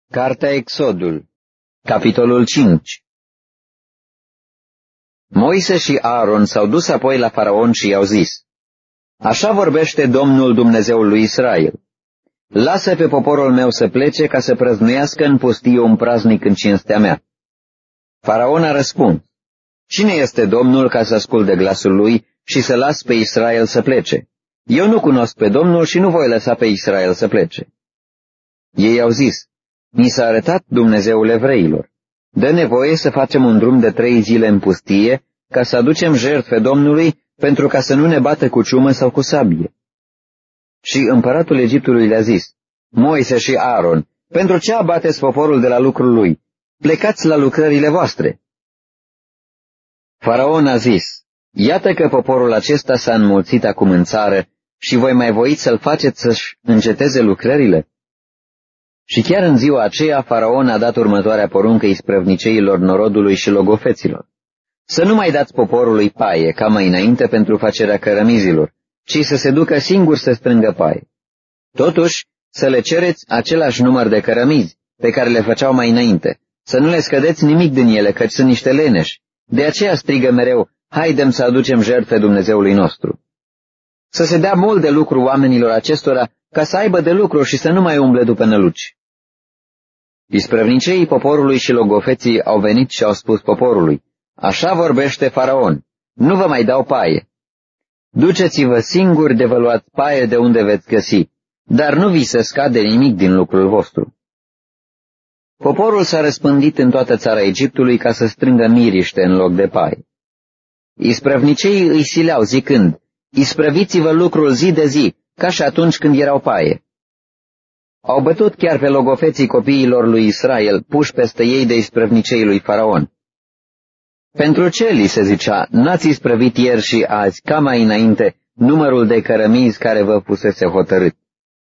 Cartea Exodul, capitolul 5. Moise și Aaron s-au dus apoi la Faraon și i-au zis: Așa vorbește Domnul Dumnezeul lui Israel: Lasă pe poporul meu să plece ca să prăznuiască în pustie un praznic în cinstea mea. Faraon a răspuns: Cine este Domnul ca să asculte glasul lui și să las pe Israel să plece? Eu nu cunosc pe Domnul și nu voi lăsa pe Israel să plece. Ei au zis: Ni s-a arătat Dumnezeul evreilor. Dă nevoie să facem un drum de 3 zile în pustie ca să aducem jertfe Domnului, pentru ca să nu ne bată cu ciumă sau cu sabie. Și împăratul Egiptului le-a zis: Moise și Aaron, pentru ce abateți poporul de la lucrul lui? Plecați la lucrările voastre. Faraon a zis: Iată că poporul acesta s-a înmulțit acum în țară și voi mai voiți să-l faceți să-și înceteze lucrările? Și chiar în ziua aceea Faraon a dat următoarea poruncă isprăvniceilor norodului și logofeților: Să nu mai dați poporului paie ca mai înainte pentru facerea cărămizilor, ci să se ducă singur să strângă paie. Totuși, să le cereți același număr de cărămizi pe care le făceau mai înainte, să nu le scădeți nimic din ele, căci sunt niște leneși. De aceea strigă mereu: Haidem să aducem jertfe Dumnezeului nostru. Să se dea mult de lucru oamenilor acestora, ca să aibă de lucru și să nu mai umble după năluci. Isprăvniceii poporului și logofeții au venit și au spus poporului: Așa vorbește Faraon, nu vă mai dau paie. Duceți-vă singuri de vă luați paie de unde veți găsi, dar nu vi se scade nimic din lucrul vostru. Poporul s-a răspândit în toată țara Egiptului ca să strângă miriște în loc de paie. Isprăvniceii îi sileau zicând: Isprăviți-vă lucrul zi de zi, ca și atunci când erau paie. Au bătut chiar pe logofeții copiilor lui Israel, puși peste ei de isprăvnicei lui Faraon. Pentru ce, li se zicea, n-ați isprăvit ieri și azi, ca mai înainte, numărul de cărămizi care vă fusese hotărât?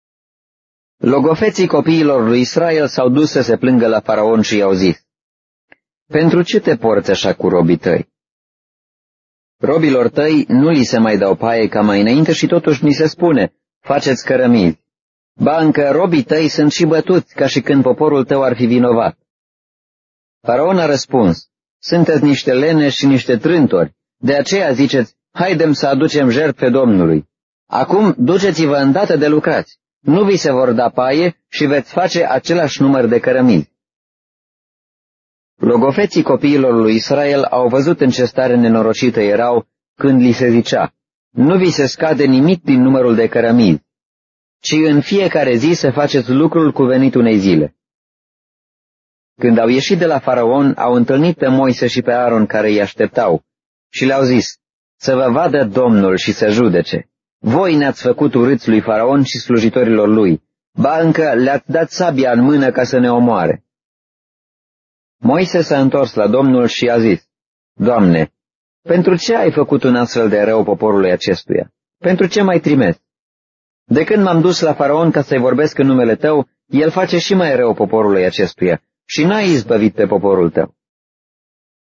Logofeții copiilor lui Israel s-au dus să se plângă la Faraon și i-au zis: Pentru ce te porți așa cu robii tăi? Robilor tăi nu li se mai dau paie ca mai înainte și totuși ni se spune: Faceți cărămizi. Ba încă robii tăi sunt și bătuți, ca și când poporul tău ar fi vinovat. Faraon a răspuns: Sunteți niște leneși și niște trântori, de aceea ziceți: Haidem să aducem jertfe Domnului. Acum duceți-vă îndată de lucrați, nu vi se vor da paie și veți face același număr de cărămizi. Logofeții copiilor lui Israel au văzut în ce stare nenorocită erau când li se zicea: Nu vi se scade nimic din numărul de cărămizi, ci în fiecare zi să faceți lucrul cuvenit unei zile. Când au ieșit de la Faraon, au întâlnit pe Moise și pe Aaron care îi așteptau și le-au zis: Să vă vadă Domnul și să judece. Voi ne-ați făcut urâți lui Faraon și slujitorilor lui, ba încă le-ați dat sabia în mână ca să ne omoare. Moise s-a întors la Domnul și a zis: Doamne, pentru ce ai făcut un astfel de rău poporului acestuia? Pentru ce m-ai trimis? De când m-am dus la Faraon ca să-i vorbesc în numele tău, el face și mai rău poporului acestuia și n-ai izbăvit pe poporul tău.